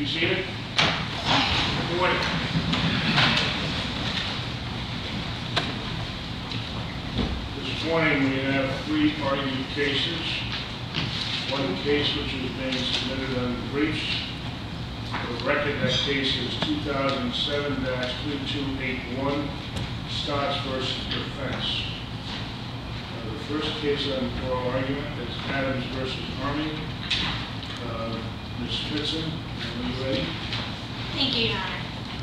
be seated. Good morning. This morning we have 3 argued cases. One case which is being submitted on the briefs. The record of that case is 2007-3281, Stotts v. Defense. The first case on oral argument is Adams v. Army. Ms. Spitzen, are you ready? Thank you, Your Honor.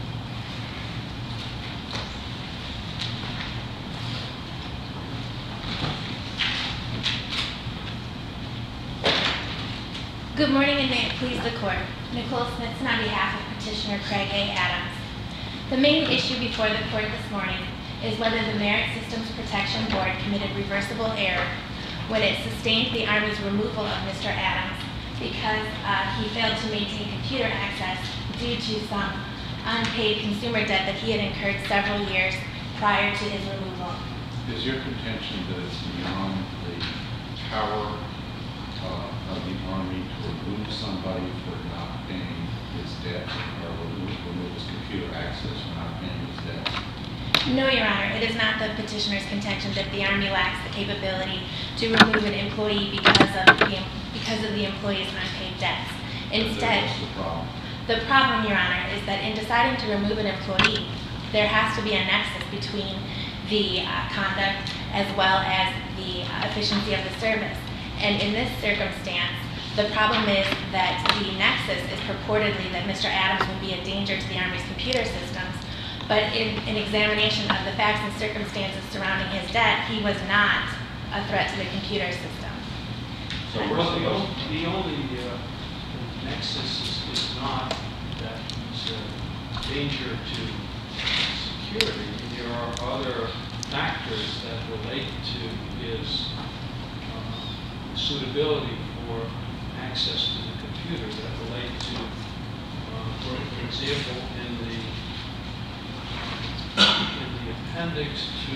Good morning, and may it please the Court. Nicole Smithson on behalf of Petitioner Craig A. Adams. The main issue before the Court this morning is whether the Merit Systems Protection Board committed reversible error when it sustained the Army's removal of Mr. Adams because he failed to maintain computer access due to some unpaid consumer debt that he had incurred several years prior to his removal. Is your contention that it's beyond the power of the Army to remove somebody for not paying his debt or remove his computer access for not paying his debt? No, Your Honor. It is not the petitioner's contention that the Army lacks the capability to remove an employee because of the employee's unpaid debts. Instead, what's the problem? The problem, Your Honor, is that in deciding to remove an employee, there has to be a nexus between the conduct as well as the efficiency of the service. And in this circumstance, the problem is that the nexus is purportedly that Mr. Adams would be a danger to the Army's computer systems, but in an examination of the facts and circumstances surrounding his debt, he was not a threat to the computer system. So the only nexus is not that he's a danger to security. There are other factors that relate to his suitability for access to the computer that relate to, for example, in the appendix to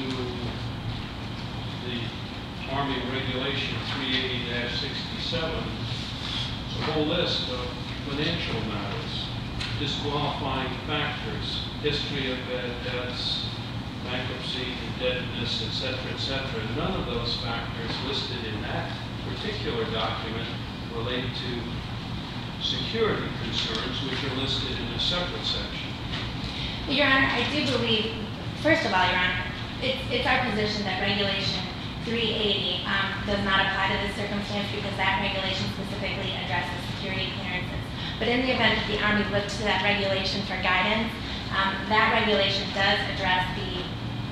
the Army Regulation 380-67, it's a whole list of financial matters, disqualifying factors, history of bad debts, bankruptcy, indebtedness, etc., etc. None of those factors listed in that particular document relate to security concerns, which are listed in a separate section. Your Honor, I do believe, first of all, Your Honor, it's our position that Regulation 380 does not apply to this circumstance because that regulation specifically addresses security clearances. But in the event that the Army looked to that regulation for guidance, that regulation does address the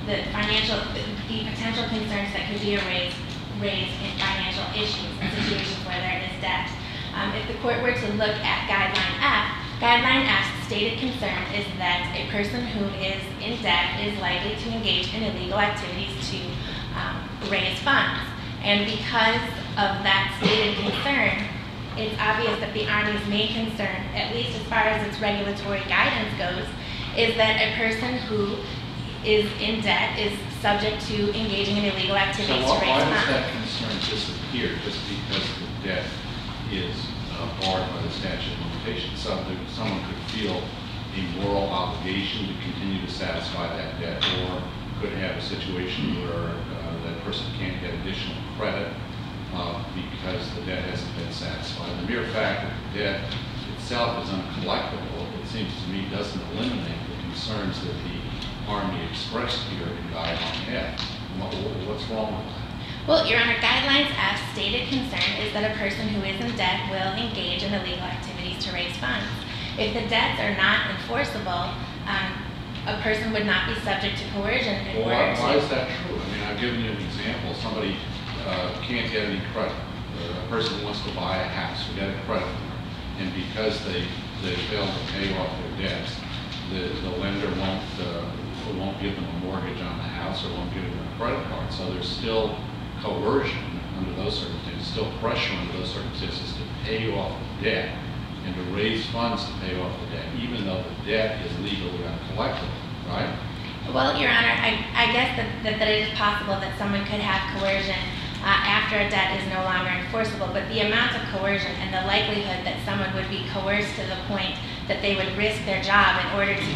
potential concerns that could be raised in financial issues and situations where there is debt. If the Court were to look at Guideline F, Guideline F's stated concern is that a person who is in debt is likely to engage in illegal activities to raise funds. And because of that stated concern, it's obvious that the Army's main concern, at least as far as its regulatory guidance goes, is that a person who is in debt is subject to engaging in illegal activities to raise funds. So why does that concern disappear just because the debt is barred by the statute of limitations? Someone could feel a moral obligation to continue to satisfy that debt, or could have a situation where that person can't get additional credit because the debt hasn't been satisfied. The mere fact that the debt itself is uncollectible, it seems to me, doesn't eliminate the concerns that the Army expressed here in Guideline F. What's wrong with that? Well, Your Honor, Guidelines F's stated concern is that a person who is in debt will engage in illegal activities to raise funds. If the debts are not enforceable, a person would not be subject to coercion in order to... Why is that true? I mean, I've given you an example. Somebody can't get any credit. A person wants to buy a house to get a credit card, and because they fail to pay off their debts, the lender won't give them a mortgage on the house or won't give them a credit card. So there's still coercion under those circumstances, still pressure under those circumstances to pay off the debt and to raise funds to pay off the debt, even though the debt is legally uncollectible, right? Well, Your Honor, I guess that it is possible that someone could have coercion after a debt is no longer enforceable, but the amount of coercion and the likelihood that someone would be coerced to the point that they would risk their job in order to,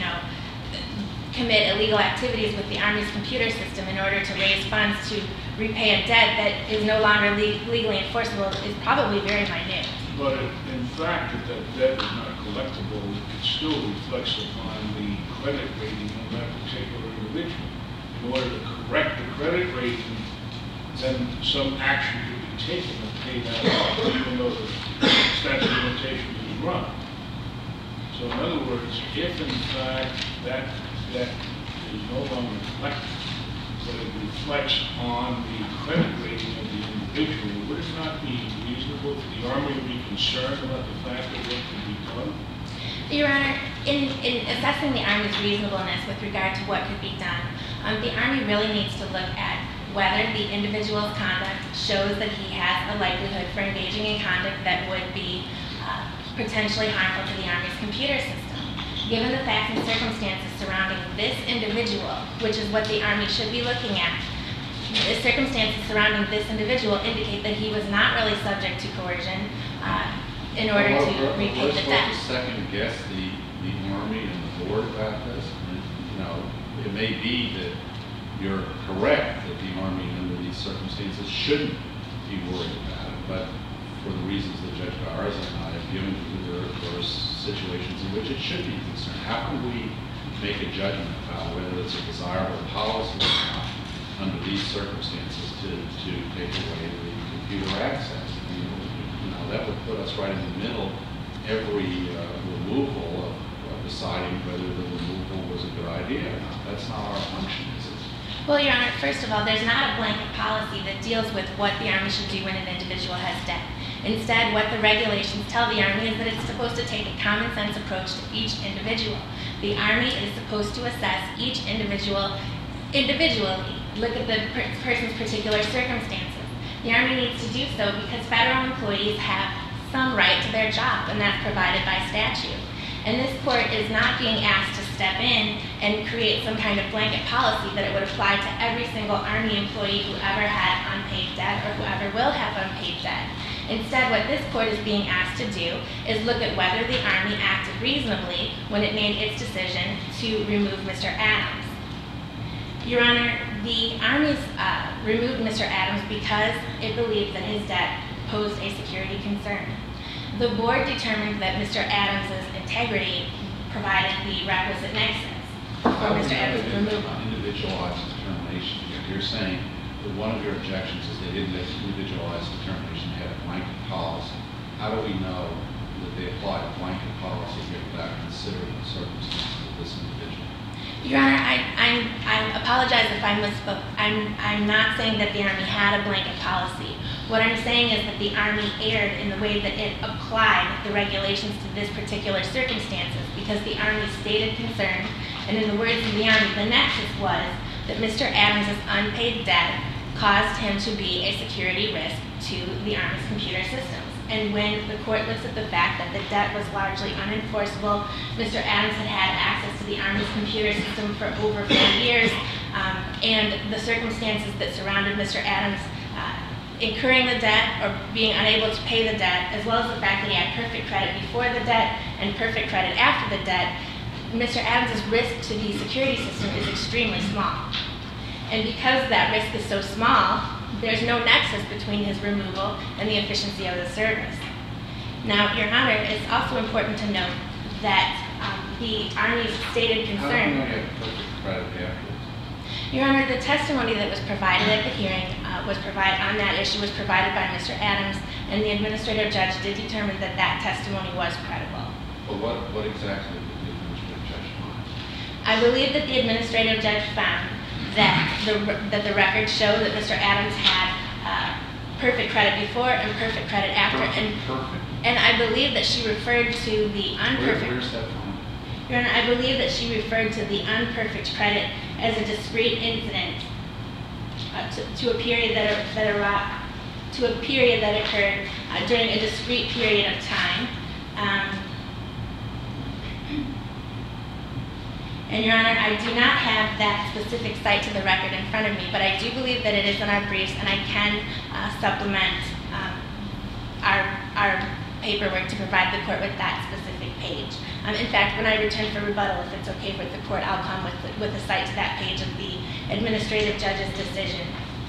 commit illegal activities with the Army's computer system in order to raise funds to repay a debt that is no longer legally enforceable is probably very minute. But in fact, if that debt is not collectible, it still reflects upon the credit rating of that particular individual. In order to correct the credit rating, then some action could be taken to pay that off, even though the statute of limitations is run. So in other words, if in fact that debt is no longer collected, but it reflects on the credit rating of the individual, would it not be reasonable for the Army to be concerned about the fact that what could be done? Your Honor, in assessing the Army's reasonableness with regard to what could be done, the Army really needs to look at whether the individual's conduct shows that he has a likelihood for engaging in conduct that would be potentially harmful to the Army's computer system. Given the facts and circumstances surrounding this individual, which is what the Army should be looking at, the circumstances surrounding this individual indicate that he was not really subject to coercion in order to repay the debt. Let's second guess the Army and the board about this. It may be that you're correct that the Army under these circumstances shouldn't be worried about it, but for the reasons that Judge Garza and I have given you, there are situations in which it should be concerned. How can we make a judgment about whether it's a desirable policy or not under these circumstances to take away the computer access? That would put us right in the middle every removal of deciding whether the removal was a good idea or not. That's not our function, is it? Well, Your Honor, first of all, there's not a blanket policy that deals with what the Army should do when an individual has debt. Instead, what the regulations tell the Army is that it's supposed to take a common sense approach to each individual. The Army is supposed to assess each individual individually, look at the person's particular circumstances. The Army needs to do so because federal employees have some right to their job, and that's provided by statute. And this court is not being asked to step in and create some kind of blanket policy that it would apply to every single Army employee who ever had unpaid debt or who ever will have unpaid debt. Instead, what this court is being asked to do is look at whether the Army acted reasonably when it made its decision to remove Mr. Adams. Your Honor, the Army removed Mr. Adams because it believed that his debt posed a security concern. The board determined that Mr. Adams' integrity provided the requisite nexus for Mr. Adams' removal. Individualized determination. You're saying that one of your objections is they didn't make individualized determination, they had a blanket policy. How do we know that they applied a blanket policy without considering the circumstances of this individual? Your Honor, I apologize if I misspoke. I'm not saying that the Army had a blanket policy. What I'm saying is that the Army erred in the way that it applied the regulations to this particular circumstances because the Army stated concern, and in the words of the Army, the nexus was that Mr. Adams' unpaid debt caused him to be a security risk to the Army's computer systems. And when the court looks at the fact that the debt was largely unenforceable, Mr. Adams had had access to the Army's computer system for over 4 years, and the circumstances that surrounded Mr. Adams incurring the debt or being unable to pay the debt, as well as the fact that he had perfect credit before the debt and perfect credit after the debt, Mr. Adams' risk to the security system is extremely small. And because that risk is so small, there's no nexus between his removal and the efficiency of the service. Now, Your Honor, it's also important to note that the Army's stated concern... How do you have perfect credit afterwards? Your Honor, the testimony that was provided at the hearing on that issue was provided by Mr. Adams, and the administrative judge did determine that that testimony was credible. But what exactly did the administrative judge find? I believe that the administrative judge found that the records show that Mr. Adams had perfect credit before and perfect credit after. Perfect. And I believe that she referred to the unperfect... Where's that from? Your Honor, I believe that she referred to the unperfect credit as a discrete incident to a period that occurred during a discrete period of time. And Your Honor, I do not have that specific cite to the record in front of me, but I do believe that it is in our briefs, and I can supplement our paperwork to provide the court with that specific page. In fact, when I return for rebuttal, if it's okay with the court, I'll come with a cite to that page of the administrative judge's decision.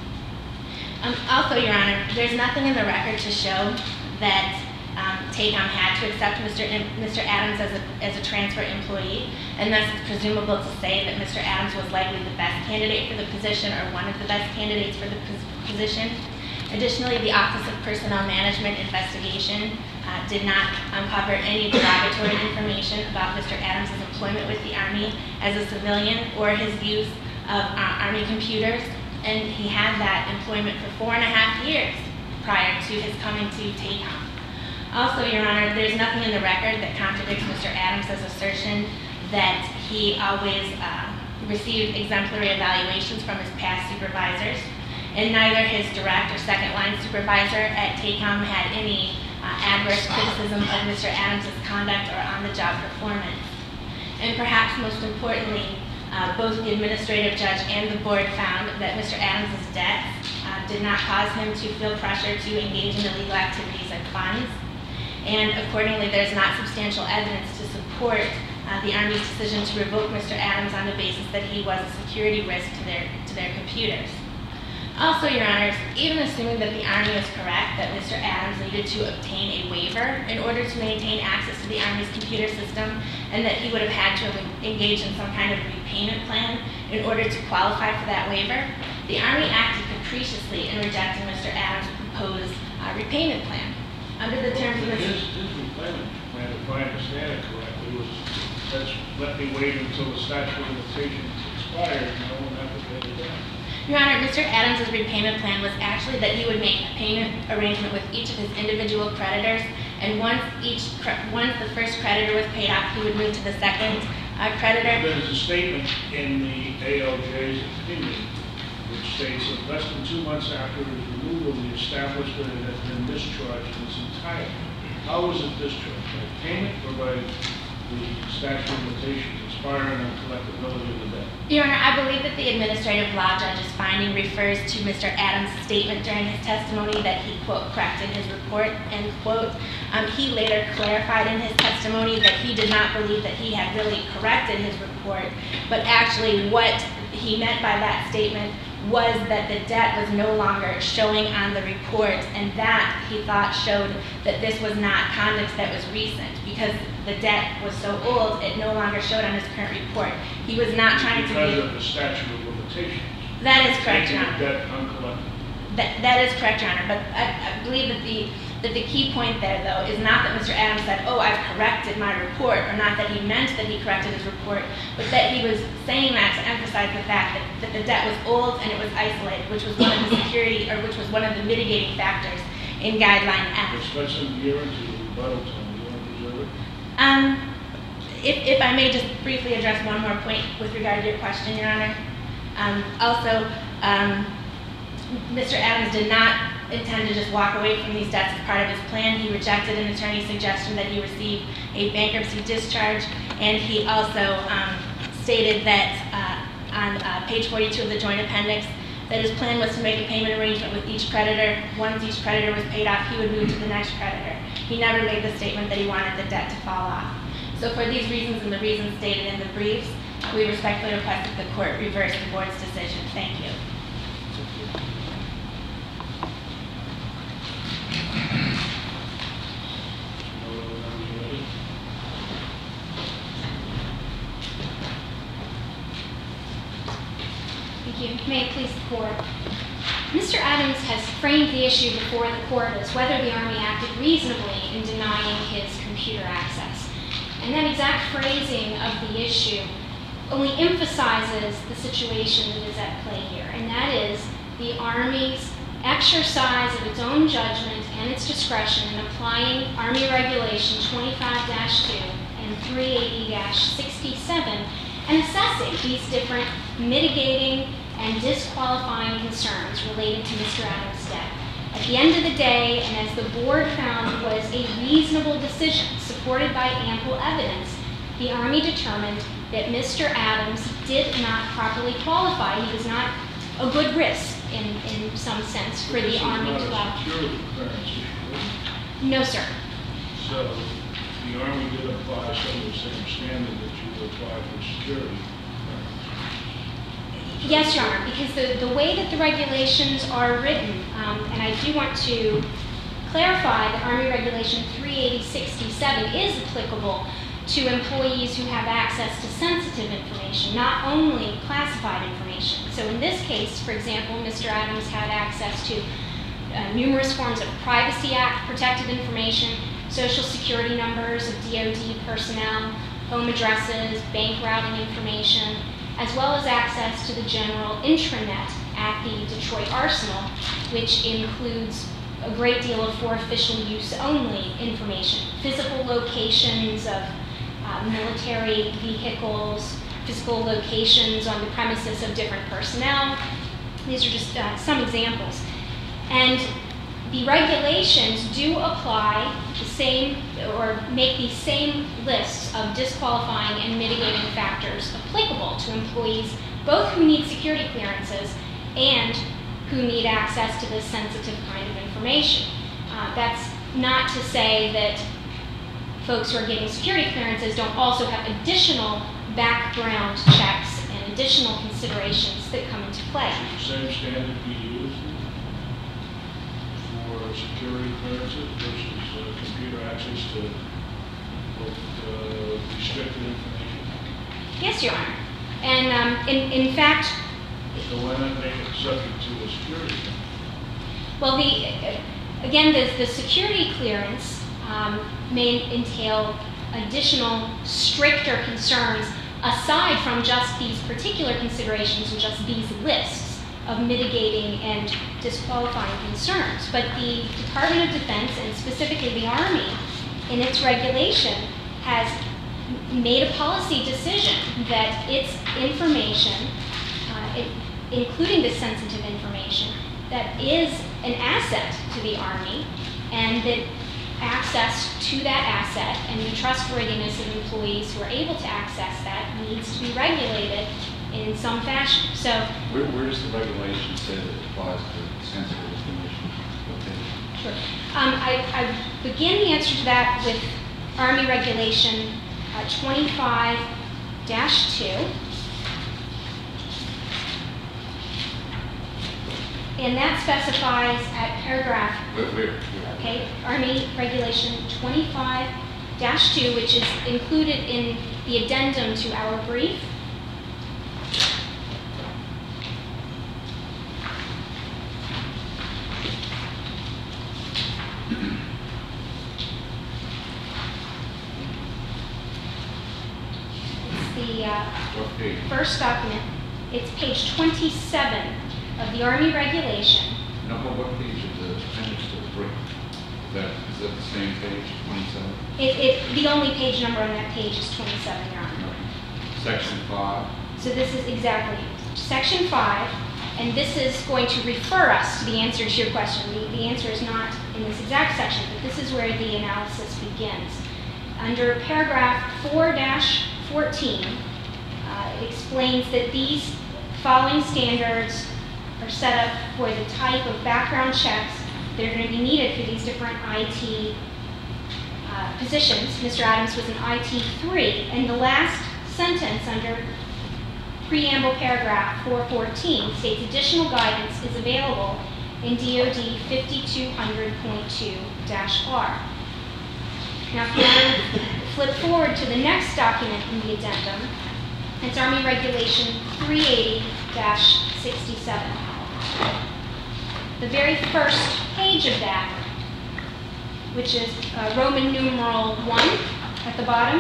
Also, Your Honor, there's nothing in the record to show that TACOM had to accept Mr. Adams as a transfer employee, and thus it's presumable to say that Mr. Adams was likely the best candidate for the position or one of the best candidates for the position. Additionally, the Office of Personnel Management investigation did not uncover any derogatory information about Mr. Adams' employment with the Army as a civilian or his use of Army computers, and he had that employment for 4.5 years prior to his coming to TACOM. Also, Your Honor, there's nothing in the record that contradicts Mr. Adams' assertion that he always received exemplary evaluations from his past supervisors, and neither his direct or second-line supervisor at TACOM had any adverse criticism of Mr. Adams' conduct or on-the-job performance. And perhaps most importantly, both the administrative judge and the board found that Mr. Adams' debts did not cause him to feel pressure to engage in illegal activities or funds. And accordingly, there's not substantial evidence to support the Army's decision to revoke Mr. Adams on the basis that he was a security risk to their computers. Also, Your Honors, even assuming that the Army is correct that Mr. Adams needed to obtain a waiver in order to maintain access to the Army's computer system, and that he would have had to have engaged in some kind of repayment plan in order to qualify for that waiver, the Army acted capriciously in rejecting Mr. Adams' proposed repayment plan. Under the terms of his repayment plan, if I understand it correctly, was let me wait until the statute of limitations expired, and I won't have to pay the debt. Your Honor, Mr. Adams' repayment plan was actually that he would make a payment arrangement with each of his individual creditors, and once the first creditor was paid off, he would move to the second creditor. There's a statement in the ALJ's opinion which states that less than 2 months after his removal, the establishment has been discharged in its entirety. How was it discharged? By payment or by the statute of limitations expiring on collectability of the debt? Your Honor, I believe that the administrative law judge's finding refers to Mr. Adams' statement during his testimony that he, quote, corrected his report, end quote. He later clarified in his testimony that he did not believe that he had really corrected his report, but actually what he meant by that statement was that the debt was no longer showing on the report, and that, he thought, showed that this was not conduct that was recent. Because the debt was so old, it no longer showed on his current report. He was not trying to be... Because of the statute of limitations. That is correct, Your Honor. Debt uncollected. That is correct, Your Honor. But I believe that the key point there, though, is not that Mr. Adams said, oh, I've corrected my report, or not that he meant that he corrected his report, but that he was saying that to emphasize the fact that the debt was old and it was isolated, which was one of the security, or which was one of the mitigating factors in Guideline F. Let's spend some year into the rebuttal time. Do you want to preserve it? If I may just briefly address one more point with regard to your question, Your Honor. Also, Mr. Adams did not intend to just walk away from these debts as part of his plan. He rejected an attorney's suggestion that he receive a bankruptcy discharge, and he also stated that on page 42 of the joint appendix that his plan was to make a payment arrangement with each creditor. Once each creditor was paid off, he would move to the next creditor. He never made the statement that he wanted the debt to fall off. So for these reasons and the reasons stated in the briefs, we respectfully request that the court reverse the board's decision. Thank you. Thank you. May it please the court. Mr. Adams has framed the issue before the court as whether the Army acted reasonably in denying his computer access. And that exact phrasing of the issue only emphasizes the situation that is at play here, and that is the Army's exercise of its own judgment and its discretion in applying Army Regulation 25-2 and 380-67 and assessing these different mitigating and disqualifying concerns related to Mr. Adams' debt. At the end of the day, and as the board found was a reasonable decision supported by ample evidence, the Army determined that Mr. Adams did not properly qualify. He was not a good risk in some sense for the Army to allow. This is not a security clearance issue, is it? No, sir. So the Army did apply some of the same standard that you would apply for security clearance. Yes, Your Honor, because the way that the regulations are written, and I do want to clarify that Army Regulation 38067 is applicable to employees who have access to sensitive information, not only classified information. So in this case, for example, Mr. Adams had access to numerous forms of Privacy Act protected information, social security numbers of DoD personnel, home addresses, bank routing information, as well as access to the general intranet at the Detroit Arsenal, which includes a great deal of for official use only information, physical locations of military vehicles, physical locations on the premises of different personnel. These are just some examples. And the regulations do apply the same, or make the same lists of disqualifying and mitigating factors applicable to employees, both who need security clearances and who need access to this sensitive kind of information. That's not to say that folks who are getting security clearances don't also have additional background checks and additional considerations that come into play. Should the same standard be used for security clearances versus computer access to restricted information? Yes, Your Honor. And in fact, So why not make it subject to a security clearance? well, again, the security clearance may entail additional, stricter concerns aside from just these particular considerations and just these lists of mitigating and disqualifying concerns. But the Department of Defense, and specifically the Army, in its regulation, has made a policy decision that its information, including the sensitive information, that is an asset to the Army, and that access to that asset and the trustworthiness of employees who are able to access that needs to be regulated in some fashion. So, Where does the regulation say that it applies to sensitive information? Okay. sure. I begin the answer to that with Army Regulation 25-2. And that specifies at paragraph, Where? okay, Army Regulation 25-2, which is included in the addendum to our brief. It's the What page? first document. It's page 27 of the Army Regulation. No, but what page of the appendix to the brief? Is that the same page, 27? The only page number on that page is 27, Your Honor. Section 5. So this is exactly Section 5, and this is going to refer us to the answer to your question. The answer is not in this exact section, but this is where the analysis begins. Under paragraph 4-14, it explains that these following standards are set up for the type of background checks that are going to be needed for these different IT positions. Mr. Adams was an IT3, and the last sentence under preamble paragraph 414 states additional guidance is available in DoD 5200.2-R. Now, if you want to flip forward to the next document in the addendum, it's Army Regulation 380-67. The very first page of that, which is Roman numeral 1 at the bottom,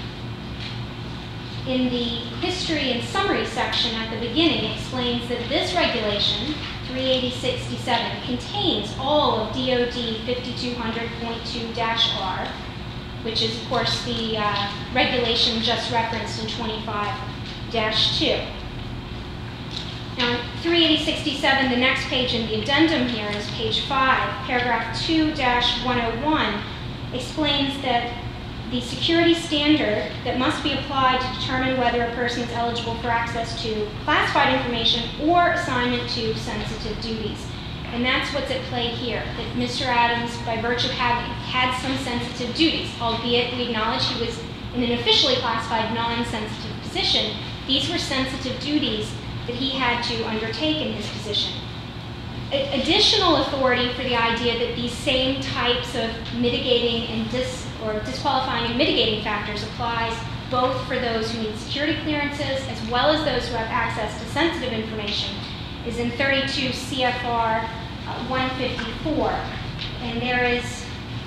in the history and summary section at the beginning, explains that this regulation, 380-67, contains all of DoD 5200.2-R, which is, of course, the regulation just referenced in 25-2. Now, 380-67, the next page in the addendum here is page 5, paragraph 2-101, explains that the security standard that must be applied to determine whether a person is eligible for access to classified information or assignment to sensitive duties. And that's what's at play here, that Mr. Adams, by virtue of having had some sensitive duties, albeit we acknowledge he was in an officially classified non-sensitive position, these were sensitive duties that he had to undertake in his position. Additional authority for the idea that these same types of mitigating and disqualifying and mitigating factors applies both for those who need security clearances as well as those who have access to sensitive information is in 32 CFR 154. And there is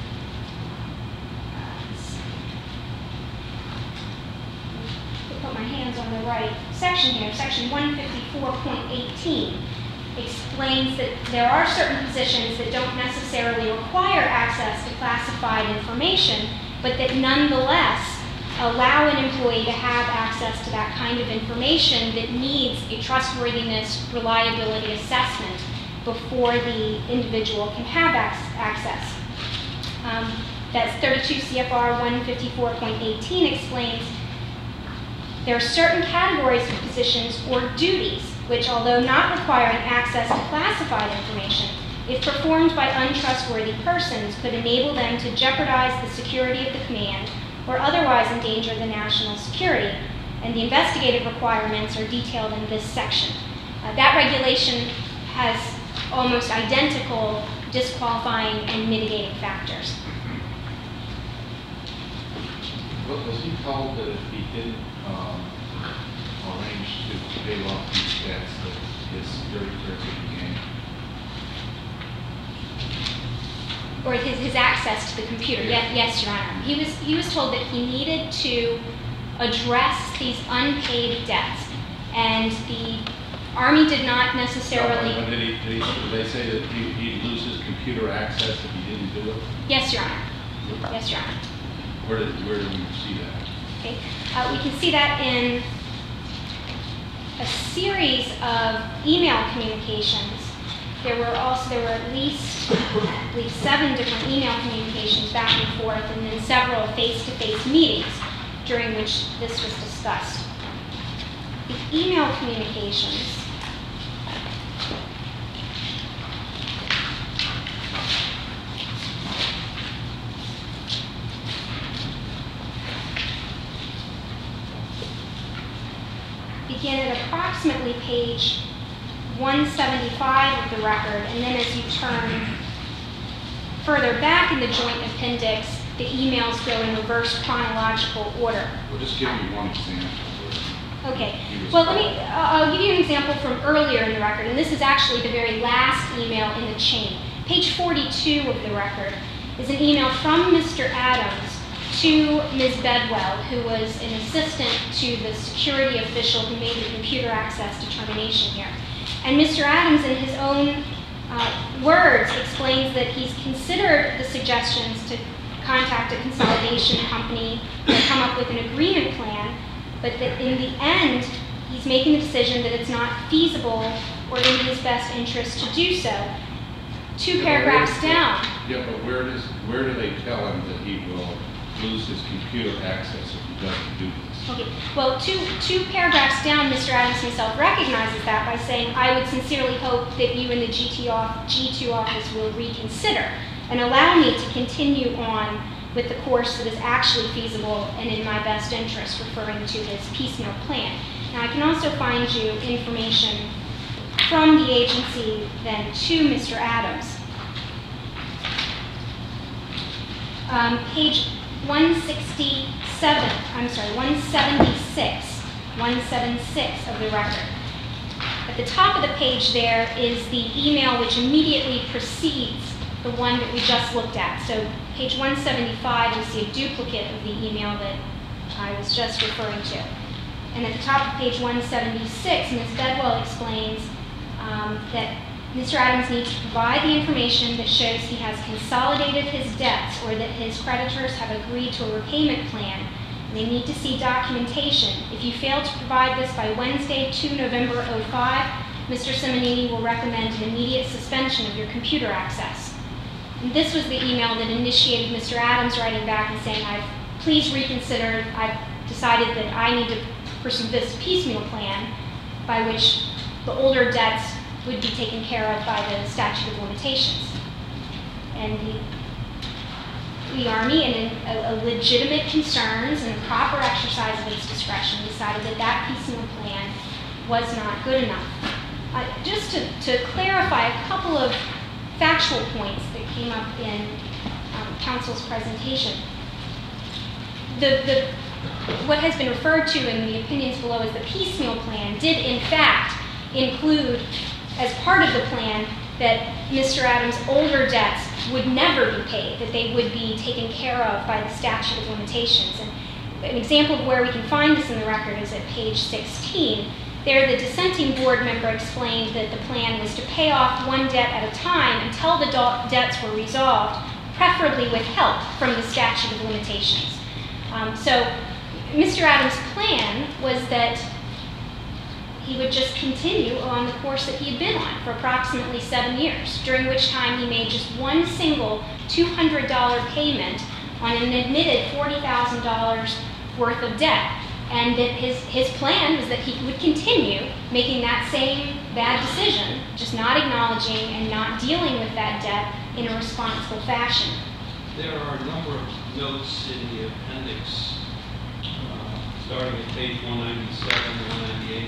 put my hands on the right section here, section 154.18 explains that there are certain positions that don't necessarily require access to classified information, but that nonetheless allow an employee to have access to that kind of information that needs a trustworthiness, reliability assessment before the individual can have access. That's 32 CFR 154.18 explains there are certain categories of positions or duties which, although not requiring access to classified information, if performed by untrustworthy persons, could enable them to jeopardize the security of the command or otherwise endanger the national security, and the investigative requirements are detailed in this section. That regulation has almost identical disqualifying and mitigating factors. Was he told that if he didn't arrange to pay off these debts, that his security clearance would be gained? Or his access to the computer? Yes, Your Honor. He was told that he needed to address these unpaid debts, and the Army did not necessarily. No, did they say that he'd lose his computer access if he didn't do it? Yes, Your Honor. Yes, Your Honor. Where did we see that? Okay. We can see that in a series of email communications. There were at least, I believe, 7 different email communications back and forth, and then several face-to-face meetings during which this was discussed. The email communications begin at approximately page 175 of the record, and then as you turn further back in the joint appendix, the emails go in reverse chronological order. Well, just give me one example. Okay. Well, I'll give you an example from earlier in the record, and this is actually the very last email in the chain. Page 42 of the record is an email from Mr. Adams to Ms. Bedwell, who was an assistant to the security official who made the computer access determination here. And Mr. Adams, in his own words, explains that he's considered the suggestions to contact a consolidation company and come up with an agreement plan, but that in the end, he's making the decision that it's not feasible or in his best interest to do so. 2 paragraphs down. Yeah, but where do they tell him that he will lose his computer access if he doesn't do this? Okay. Well, two paragraphs down, Mr. Adams himself recognizes that by saying, I would sincerely hope that you and the G2 office will reconsider and allow me to continue on with the course that is actually feasible and in my best interest, referring to his piecemeal plan. Now, I can also find you information from the agency then to Mr. Adams. Page 176 of the record. At the top of the page there is the email which immediately precedes the one that we just looked at. So page 175, you see a duplicate of the email that I was just referring to. And at the top of page 176, Ms. Bedwell explains that Mr. Adams needs to provide the information that shows he has consolidated his debts or that his creditors have agreed to a repayment plan. And they need to see documentation. If you fail to provide this by Wednesday, 2 November 05, Mr. Simonini will recommend an immediate suspension of your computer access. And this was the email that initiated Mr. Adams writing back and saying, I've please reconsider. I've decided that I need to pursue this piecemeal plan by which the older debts would be taken care of by the statute of limitations. And the Army, in a legitimate concerns and a proper exercise of its discretion, decided that that piecemeal plan was not good enough. Just to clarify a couple of factual points that came up in counsel's presentation. What has been referred to in the opinions below as the piecemeal plan did in fact include, as part of the plan, that Mr. Adams' older debts would never be paid, that they would be taken care of by the statute of limitations. And an example of where we can find this in the record is at page 16. There, the dissenting board member explained that the plan was to pay off one debt at a time until the debts were resolved, preferably with help from the statute of limitations. So Mr. Adams' plan was that he would just continue on the course that he had been on for approximately 7 years, during which time he made just one single $200 payment on an admitted $40,000 worth of debt. And that his plan was that he would continue making that same bad decision, just not acknowledging and not dealing with that debt in a responsible fashion. There are a number of notes in the appendix, starting at page 197 and 198,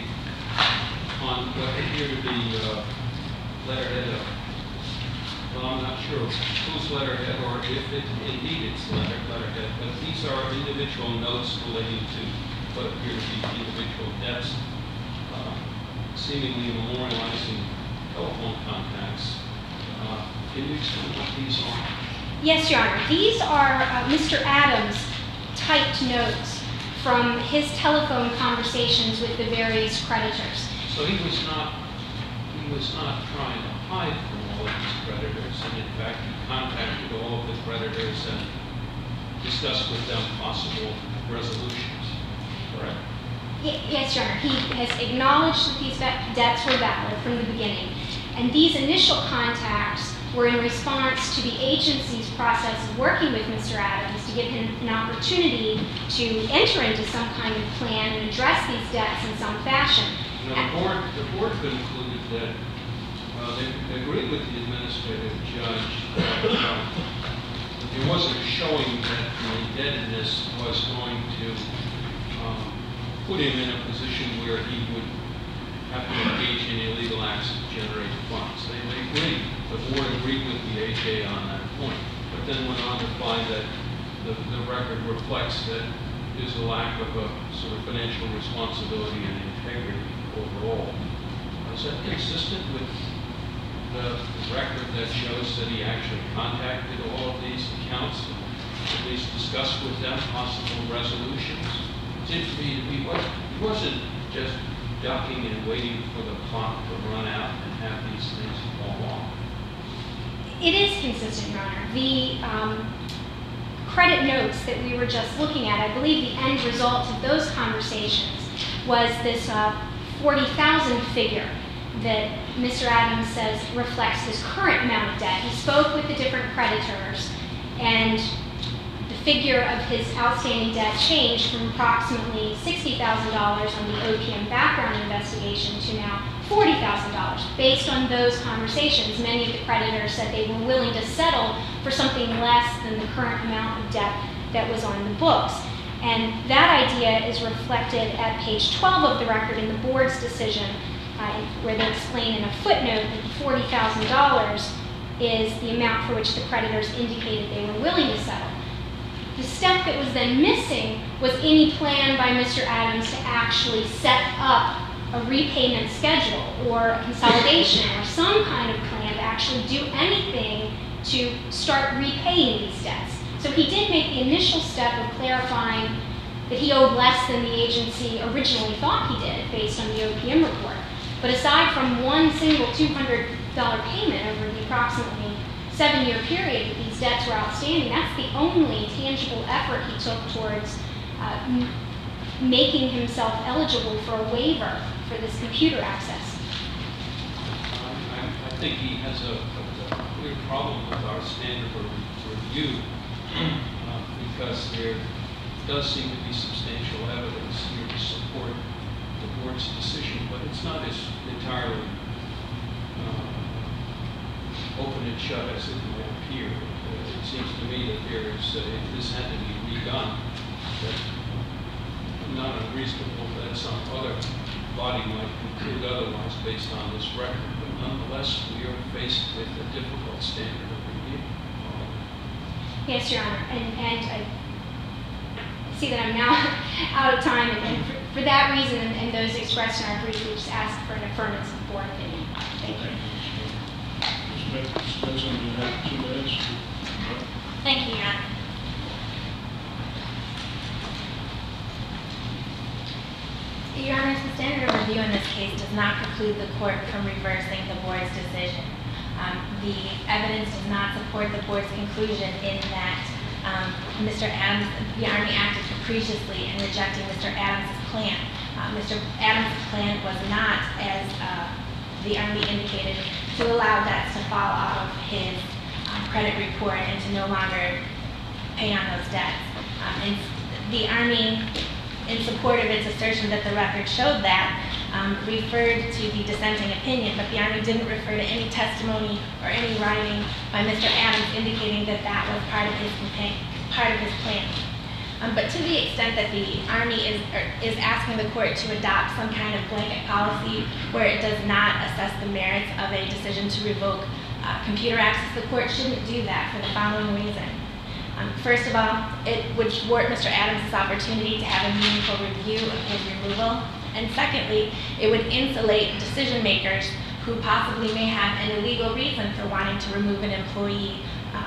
on what appear to be letterhead of, well, I'm not sure whose letterhead or if it indeed it's letterhead, but these are individual notes relating to what appear to be individual debts, seemingly memorializing telephone contacts. Can you explain what these are? Yes, Your Honor. These are Mr. Adams' typed notes from his telephone conversations with the various creditors. So he was not trying to hide from all of his creditors, and in fact he contacted all of the creditors and discussed with them possible resolutions, correct? Yes, Your Honor. He has acknowledged that these debts were valid from the beginning, and these initial contacts were in response to the agency's process of working with Mr. Adams to give him an opportunity to enter into some kind of plan and address these debts in some fashion. Now, the board concluded that they agreed with the administrative judge that there wasn't a showing that the indebtedness was going to put him in a position where he would have to engage in illegal acts to generate funds. They agreed. The board agreed with the AJ on that point, but then went on to find that the record reflects that there's a lack of a sort of financial responsibility and integrity overall. Is that consistent with the record that shows that he actually contacted all of these accounts, at least discussed with them possible resolutions? It seems to me he wasn't just ducking and waiting for the clock to run out and have these things fall off. It is consistent, Your Honor. The credit notes that we were just looking at, I believe the end result of those conversations was this 40,000 figure that Mr. Adams says reflects his current amount of debt. He spoke with the different creditors, and the figure of his outstanding debt changed from approximately $60,000 on the OPM background investigation to now $40,000. Based on those conversations, many of the creditors said they were willing to settle for something less than the current amount of debt that was on the books. And that idea is reflected at page 12 of the record in the board's decision, where they explain in a footnote that the $40,000 is the amount for which the creditors indicated they were willing to settle. The step that was then missing was any plan by Mr. Adams to actually set up a repayment schedule or a consolidation or some kind of plan to actually do anything to start repaying these debts. So he did make the initial step of clarifying that he owed less than the agency originally thought he did based on the OPM report. But aside from one single $200 payment over the approximately 7-year period that these debts were outstanding, that's the only tangible effort he took towards making himself eligible for a waiver for this computer access. I think he has a clear problem with our standard of review because there does seem to be substantial evidence here to support the board's decision, but it's not as entirely open and shut as it might appear. It seems to me that there is, if this had to be redone, that not unreasonable that some other body might conclude otherwise based on this record. But nonetheless, we are faced with a difficult standard of review. Yes, Your Honor, and I see that I'm now out of time, and for that reason and those expressed in our brief, we just ask for an affirmance of the board opinion. Thank you. Ms. Benson, you have 2 minutes. Thank you, Your Honor. Your Honor, the standard of review in this case does not preclude the court from reversing the board's decision. The evidence does not support the board's conclusion in that Mr. Adams, the Army acted capriciously in rejecting Mr. Adams' plan. Mr. Adams' plan was not, as the Army indicated, to allow debts to fall out of his credit report and to no longer pay on those debts. And the Army, in support of its assertion that the record showed that, referred to the dissenting opinion, but the Army didn't refer to any testimony or any writing by Mr. Adams indicating that that was part of his plan. But to the extent that the Army is asking the court to adopt some kind of blanket policy where it does not assess the merits of a decision to revoke computer access, the court shouldn't do that for the following reason. First of all, it would thwart Mr. Adams' opportunity to have a meaningful review of his removal. And secondly, it would insulate decision makers who possibly may have an illegal reason for wanting to remove an employee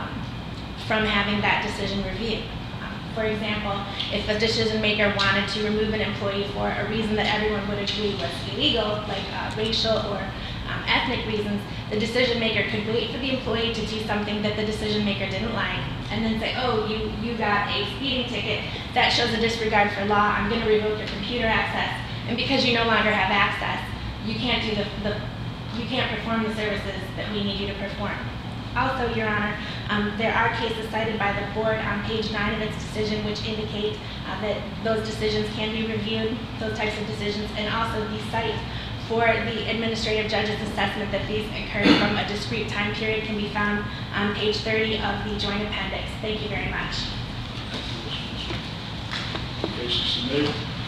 from having that decision reviewed. For example, if a decision maker wanted to remove an employee for a reason that everyone would agree was illegal, like racial or ethnic reasons, the decision maker could wait for the employee to do something that the decision maker didn't like, and then say, oh, you got a speeding ticket, that shows a disregard for law, I'm going to revoke your computer access, and because you no longer have access, you can't do you can't perform the services that we need you to perform. Also, Your Honor, there are cases cited by the board on page 9 of its decision which indicate that those decisions can be reviewed, those types of decisions, and also the site for the administrative judge's assessment that these occurred from a discrete time period can be found on page 30 of the joint appendix. Thank you very much. Case is submitted.